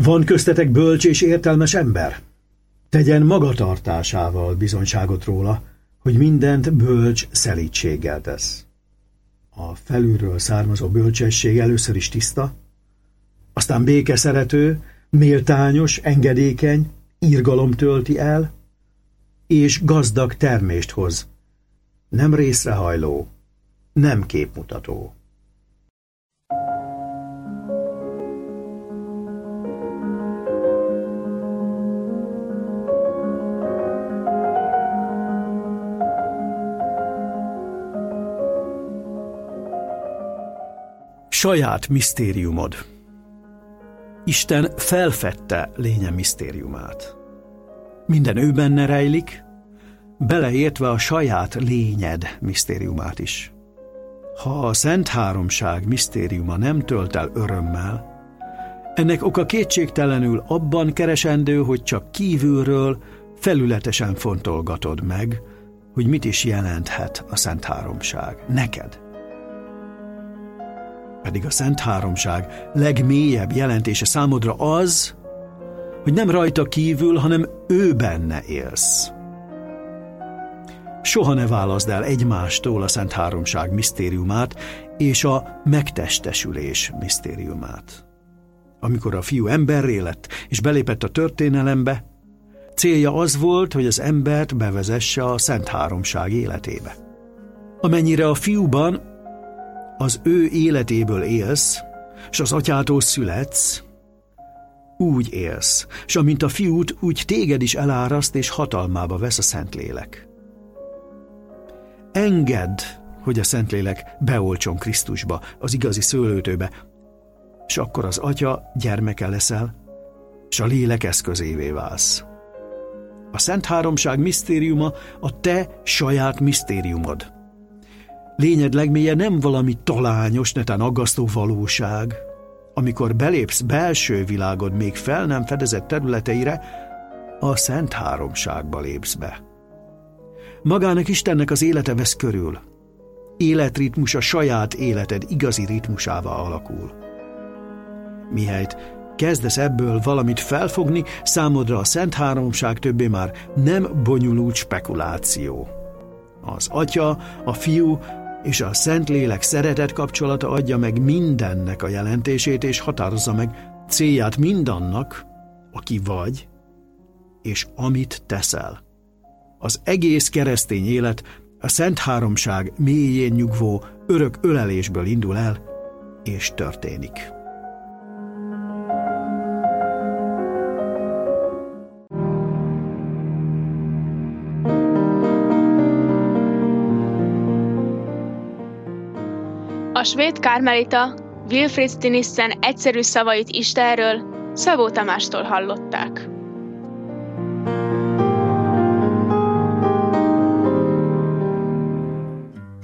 Van köztetek bölcs és értelmes ember? Tegyen magatartásával bizonyságot róla, hogy mindent bölcs szelídséggel tesz. A felülről származó bölcsesség először is tiszta, aztán békeszerető, méltányos, engedékeny, irgalom tölti el, és gazdag termést hoz, nem részrehajló, nem képmutató. Saját misztériumod. Isten felfedte lénye misztériumát. Minden ő benne rejlik, beleértve a saját lényed misztériumát is. Ha a Szent Háromság misztériuma nem tölt el örömmel, ennek oka kétségtelenül abban keresendő, hogy csak kívülről felületesen fontolgatod meg, hogy mit is jelenthet a Szent Háromság neked. Pedig a Szent Háromság legmélyebb jelentése számodra az, hogy nem rajta kívül, hanem ő benne élsz. Soha ne válaszd el egymástól a Szent Háromság misztériumát és a megtestesülés misztériumát. Amikor a fiú emberré lett és belépett a történelembe, célja az volt, hogy az embert bevezesse a Szent Háromság életébe. Amennyire a fiúban az ő életéből élsz, s az atyától születsz, úgy élsz, s amint a fiút, úgy téged is eláraszt és hatalmába vesz a Szentlélek. Engedd, hogy a Szentlélek beoltson Krisztusba, az igazi szőlőtőbe, s akkor az atya gyermeke leszel, s a lélek eszközévé válsz. A Szent Háromság misztériuma a te saját misztériumod. Lényed legmélye nem valami talányos, netán aggasztó valóság. Amikor belépsz belső világod még fel nem fedezett területeire, a Szent Háromságba lépsz be. Magának Istennek az élete vesz körül. Életritmusa saját életed igazi ritmusává alakul. Mihelyt kezdesz ebből valamit felfogni, számodra a Szent Háromság többé már nem bonyolult spekuláció. Az Atya, a Fiú és a Szentlélek szeretet kapcsolata adja meg mindennek a jelentését, és határozza meg célját mindannak, aki vagy, és amit teszel. Az egész keresztény élet a Szent Háromság mélyén nyugvó örök ölelésből indul el, és történik. A svéd kármelita Wilfrid Stinissen egyszerű szavait Istenről Szabó Tamástól hallották.